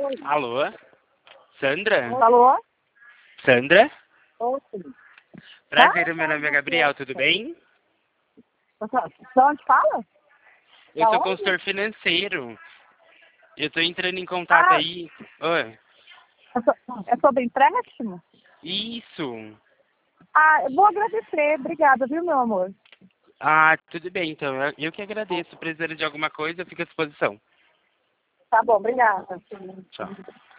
Alô? Sandra? Alô? Sandra? Oi. Prazer, meu nome é Gabriel, tudo bem? De onde fala? Eu Da sou onde? consultor financeiro. Eu tô entrando em contato Ah, aí. Oi. é sobre empréstimo? Isso. Ah, eu vou agradecer. Obrigada, viu, meu amor? Ah, tudo bem, então. Eu que agradeço. Precisando de alguma coisa, fica à disposição. Tá bom, obrigada. Tchau.